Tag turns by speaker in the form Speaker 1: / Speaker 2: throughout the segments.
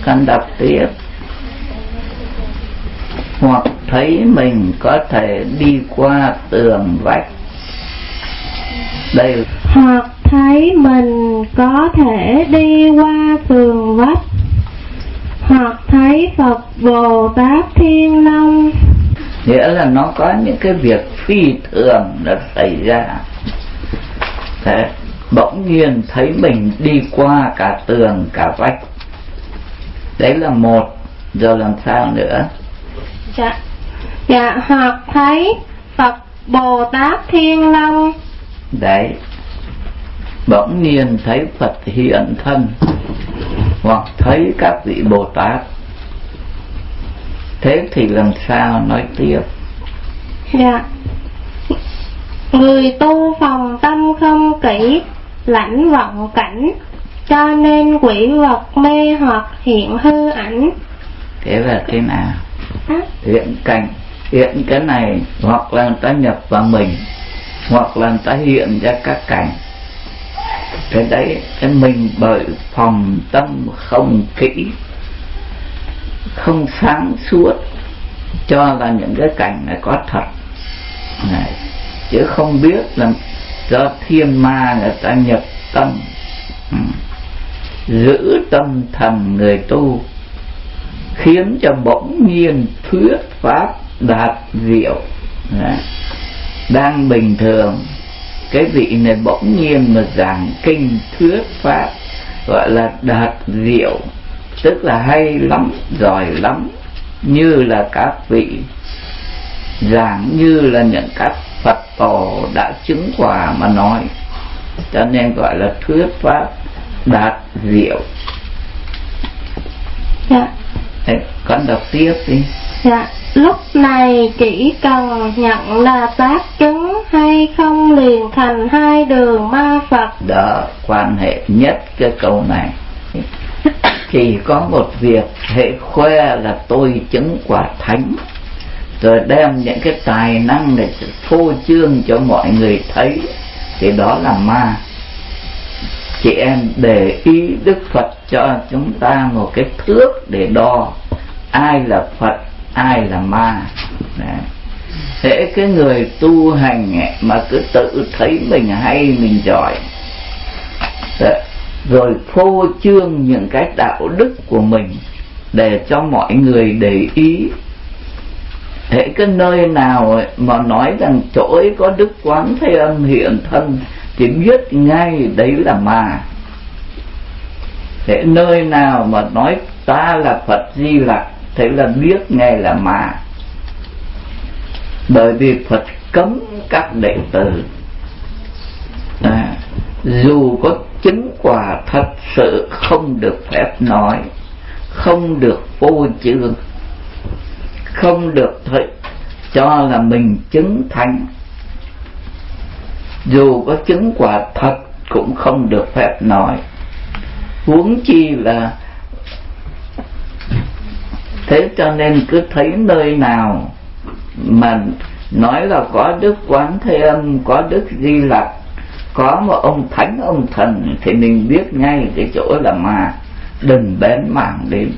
Speaker 1: Con đọc tiếp. Hoặc thấy mình có thể đi qua tường vách. Đây.
Speaker 2: Hoặc thấy mình có thể đi qua tường vách. Hoặc thấy Phật Bồ Tát Thiên Long.
Speaker 1: Nghĩa là nó có những cái việc phi thường nó xảy ra. Thế, bỗng nhiên thấy mình đi qua cả tường cả vách. Đấy là một. Rồi làm sao nữa?
Speaker 2: Dạ, hoặc thấy Phật Bồ Tát Thiên Long.
Speaker 1: Đấy, bỗng nhiên thấy Phật hiện thân, hoặc thấy các vị Bồ Tát. Thế thì làm sao nói tiếp?
Speaker 2: Dạ, người tu phòng tâm không kỹ, lãnh vọng cảnh, cho nên quỷ vật mê hoặc hiện hư ảnh.
Speaker 1: Thế là thế nào? Hiện cảnh, hiện cái này, hoặc là người ta nhập vào mình, hoặc là người ta hiện ra các cảnh. Cái đấy, cái mình bởi phòng tâm không kỹ, không sáng suốt, cho là những cái cảnh này có thật này, chứ không biết là do thiên ma người ta nhập tâm, giữ tâm thần người tu, khiến cho bỗng nhiên thuyết pháp đạt diệu. Đang bình thường, cái vị này bỗng nhiên mà giảng kinh thuyết pháp, gọi là đạt diệu, tức là hay lắm, giỏi lắm, như là các vị giảng, như là những các Phật tổ đã chứng quả mà nói, cho nên gọi là thuyết pháp đạt diệu.
Speaker 2: Dạ.
Speaker 1: Đấy, con đọc tiếp đi.
Speaker 2: Dạ, lúc này chỉ cần nhận là tác chứng hay không liền thành hai đường ma Phật.
Speaker 1: Đó, quan hệ nhất cái câu này. Chỉ có một việc, hệ khoe là tôi chứng quả thánh, rồi đem những cái tài năng để phô trương cho mọi người thấy, thì đó là ma. Chị em để ý Đức Phật cho chúng ta một cái thước để đo ai là Phật, ai là ma. Thế cái người tu hành ấy, mà cứ tự thấy mình hay, mình giỏi, rồi phô trương những cái đạo đức của mình để cho mọi người để ý. Thế cái nơi nào ấy mà nói rằng chỗ ấy có Đức Quán Thế Âm hiện thân thì biết ngay đấy là ma. Thế nơi nào mà nói ta là Phật Di Lặc, thế là biết ngay là ma. Bởi vì Phật cấm các đệ tử dù có chứng quả thật sự không được phép nói, không được phô trương, không được cho là mình chứng thánh. Dù có chứng quả thật cũng không được phép nói, huống chi là thế. Cho nên cứ thấy nơi nào mà nói là có Đức Quán Thế Âm, có Đức Di Lặc, có một ông thánh, ông thần, thì mình biết ngay cái chỗ là ma. Đừng bén mảng đến.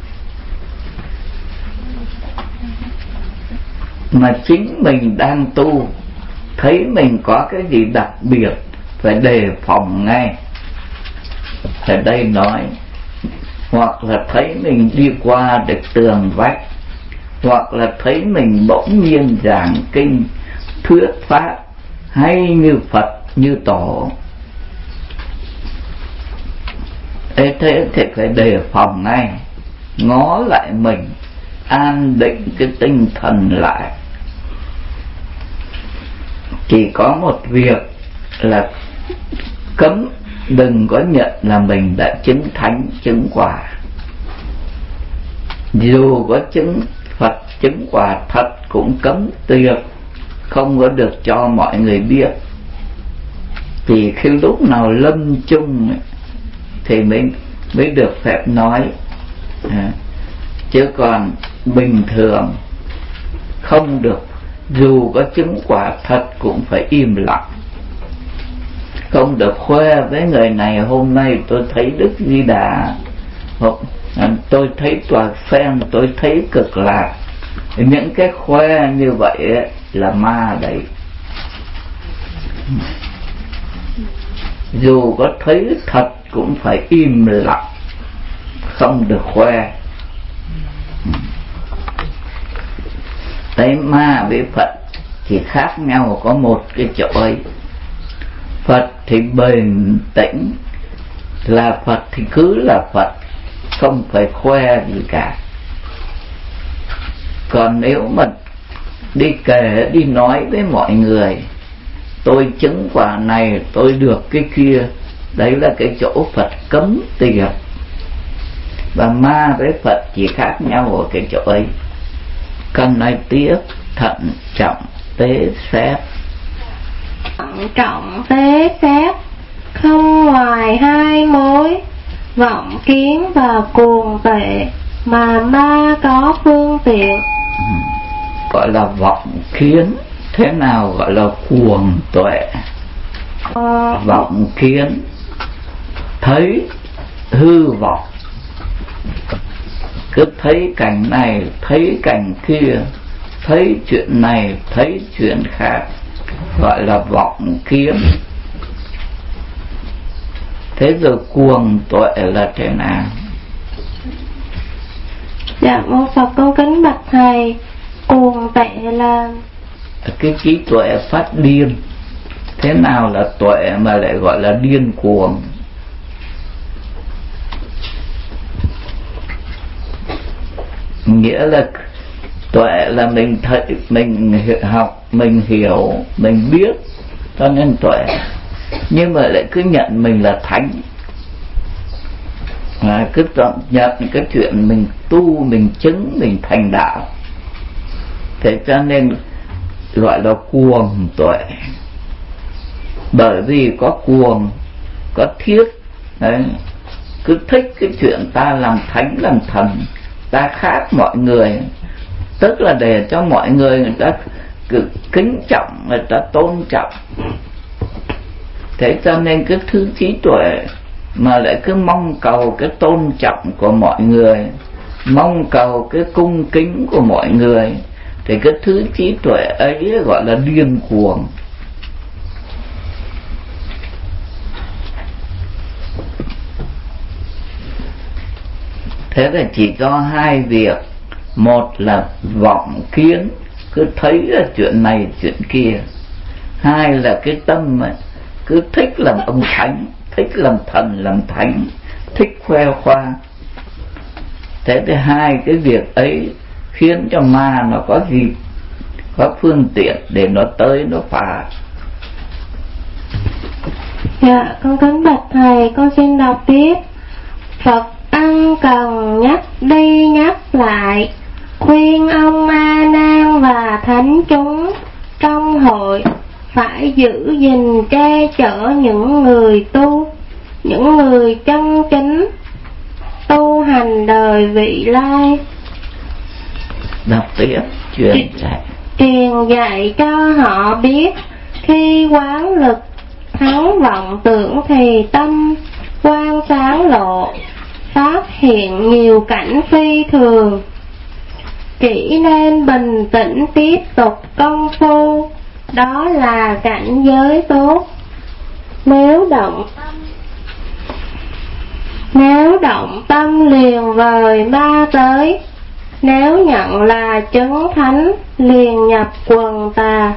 Speaker 1: Mà chính mình đang tu, thấy mình có cái gì đặc biệt, phải đề phòng ngay. Ở đây nói, hoặc là thấy mình đi qua được tường vách, hoặc là thấy mình bỗng nhiên giảng kinh thuyết pháp hay như Phật, như Tổ. Thế thì phải đề phòng ngay, ngó lại mình, an định cái tinh thần lại. Chỉ có một việc là cấm đừng có nhận là mình đã chứng thánh, chứng quả. Dù có chứng Phật, chứng quả thật cũng cấm tuyệt, không có được cho mọi người biết. Thì khi lúc nào lâm chung thì mới được phép nói. Chứ còn bình thường không được. Dù có chứng quả thật cũng phải im lặng, không được khoe với người này hôm nay tôi thấy Đức Di Đà, tôi thấy tòa sen, tôi thấy cực lạc. Những cái khoe như vậy là ma đấy. Dù có thấy thật cũng phải im lặng, không được khoe. Đấy, ma với Phật chỉ khác nhau có một cái chỗ ấy. Phật thì bền tĩnh, là Phật thì cứ là Phật, không phải khoe gì cả. Còn nếu mà đi kể, đi nói với mọi người tôi chứng quả này, tôi được cái kia, đấy là cái chỗ Phật cấm tiệt. Và ma với Phật chỉ khác nhau ở cái chỗ ấy. Cần nói tiếp, thận trọng tế xét.
Speaker 2: Thận trọng tế xét, không ngoài hai mối, vọng kiến và cuồng tuệ, mà ma có phương tiện.
Speaker 1: Gọi là vọng kiến. Thế nào gọi là cuồng tuệ? Vọng kiến, thấy hư vọng, cứ thấy cảnh này, thấy cảnh kia, thấy chuyện này, thấy chuyện khác, gọi là vọng kiến. Thế rồi cuồng tuệ là thế nào?
Speaker 2: Dạ, mô Phật con kính bạch thầy, cuồng tuệ là
Speaker 1: cái trí tuệ phát điên. Thế nào là tuệ mà lại gọi là điên cuồng? Nghĩa là tuệ là mình thấy, mình học, mình hiểu, mình biết, cho nên tuệ. Nhưng mà lại cứ nhận mình là thánh, cứ nhận cái chuyện mình tu, mình chứng, mình thành đạo. Thế cho nên gọi là cuồng tuệ. Bởi vì có cuồng, có thiết đấy, cứ thích cái chuyện ta làm thánh làm thần, ta khác mọi người, tức là để cho mọi người ta kính trọng, người ta tôn trọng. Thế cho nên cái thứ trí tuệ mà lại cứ mong cầu cái tôn trọng của mọi người, mong cầu cái cung kính của mọi người, thì cái thứ trí tuệ ấy gọi là điên cuồng. Thế là chỉ có hai việc. Một là vọng kiến, cứ thấy là chuyện này chuyện kia. Hai là cái tâm ấy, cứ thích làm ông thánh, thích làm thần làm thánh, thích khoe khoang. Thế thì hai cái việc ấy khiến cho ma nó có dịp, có phương tiện để nó tới nó phá.
Speaker 2: Dạ, con kính bạch thầy, con xin đọc tiếp. Phật ân cần nhắc đi nhắc lại, khuyên ông A Nan và thánh chúng trong hội phải giữ gìn che chở những người tu, những người chân chính tu hành đời vị lai.
Speaker 1: Đọc tiếp,
Speaker 2: truyền dạy cho họ biết, khi quán lực thắng vọng tưởng thì tâm quang sáng lộ, phát hiện nhiều cảnh phi thường. Chỉ nên bình tĩnh tiếp tục công phu, đó là cảnh giới tốt. Nếu động tâm liền vời ma tới, nếu nhận là chứng thánh liền nhập quần tà.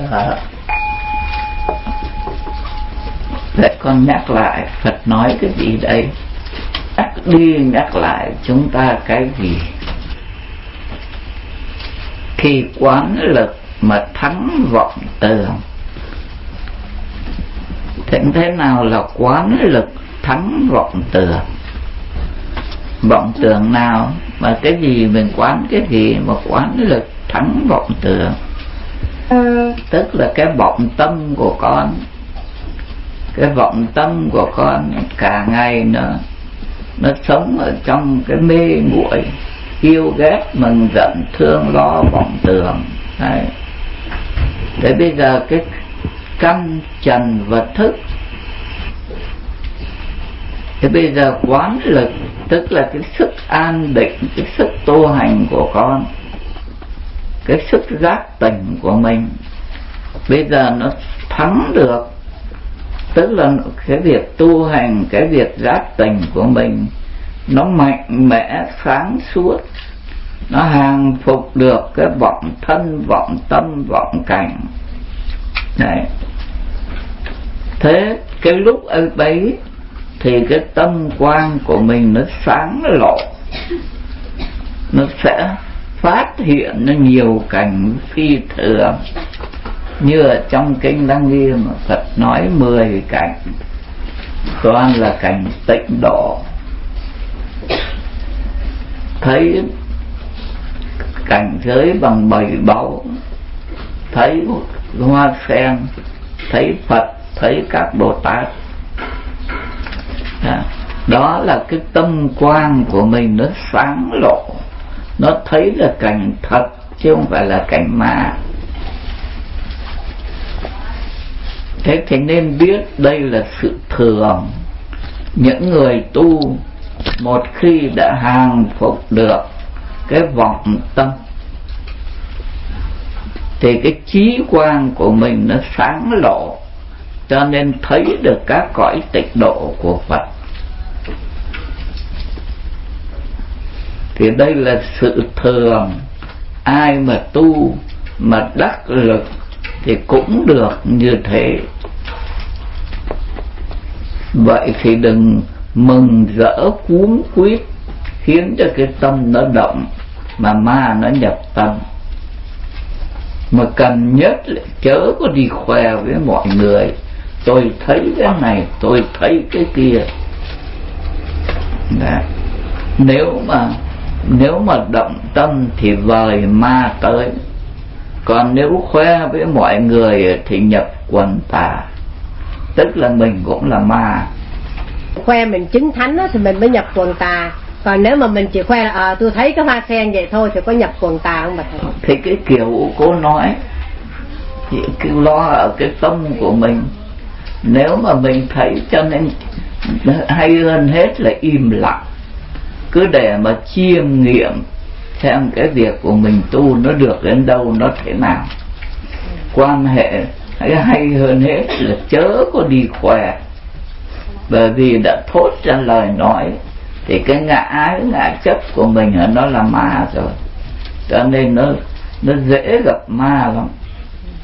Speaker 1: Để con nhắc lại Phật nói cái gì đây? Nhắc đi nhắc lại chúng ta cái gì? Khi quán lực mà thắng vọng tưởng. Thế nào là quán lực thắng vọng tưởng? Vọng tưởng nào? Mà cái gì mình quán cái gì mà quán lực thắng vọng tưởng? Tức là cái vọng tâm của con. Cái vọng tâm của con cả ngày nó sống ở trong cái mê muội, yêu ghét, mừng giận, thương lo, vọng tưởng. Đấy. Thế bây giờ cái căn trần vật thức, thế bây giờ quán lực tức là cái sức an định, cái sức tu hành của con, cái sức giác tỉnh của mình bây giờ nó thắng được. Tức là cái việc tu hành, cái việc giác tỉnh của mình nó mạnh mẽ sáng suốt, nó hàng phục được cái vọng thân, vọng tâm, vọng cảnh. Đấy. Thế cái lúc ấy bấy thì cái tâm quang của mình nó sáng lộ, nó sẽ phát hiện nó nhiều cảnh phi thường. Như ở trong kinh Lăng Nghiêm Phật nói 10 cảnh, toàn là cảnh tịnh độ. Thấy cảnh giới bằng 7 báu, thấy hoa sen, thấy Phật, thấy các Bồ Tát. Đó là cái tâm quang của mình nó sáng lộ, nó thấy là cảnh thật chứ không phải là cảnh ma. Thế thì nên biết đây là sự thường. Những người tu một khi đã hàng phục được cái vọng tâm thì cái trí quang của mình nó sáng lộ, cho nên thấy được các cõi tịnh độ của Phật. Thì đây là sự thường. Ai mà tu mà đắc lực thì cũng được như thế. Vậy thì đừng mừng rỡ cuống quýt khiến cho cái tâm nó động mà ma nó nhập tâm. Mà cần nhất là chớ có đi khoe với mọi người, tôi thấy cái này, tôi thấy cái kia. Đấy. Nếu mà động tâm thì vời ma tới. Còn nếu khoe với mọi người thì nhập quần tà, tức là mình cũng là ma.
Speaker 3: Khoe mình chứng thánh thì mình mới nhập quần tà. Còn nếu mà mình chỉ khoe là tôi thấy cái hoa sen vậy thôi thì có nhập quần tà không bà thầy?
Speaker 1: Thì cái kiểu cô nói thì cứ lo ở cái tâm của mình. Nếu mà mình thấy, cho nên hay hơn hết là im lặng, cứ để mà chiêm nghiệm xem cái việc của mình tu nó được đến đâu, nó thế nào. Quan hệ hay hơn hết là chớ có đi khoe, bởi vì đã thốt ra lời nói thì cái ngã ái, ngã chấp của mình nó là ma rồi, cho nên nó dễ gặp ma lắm.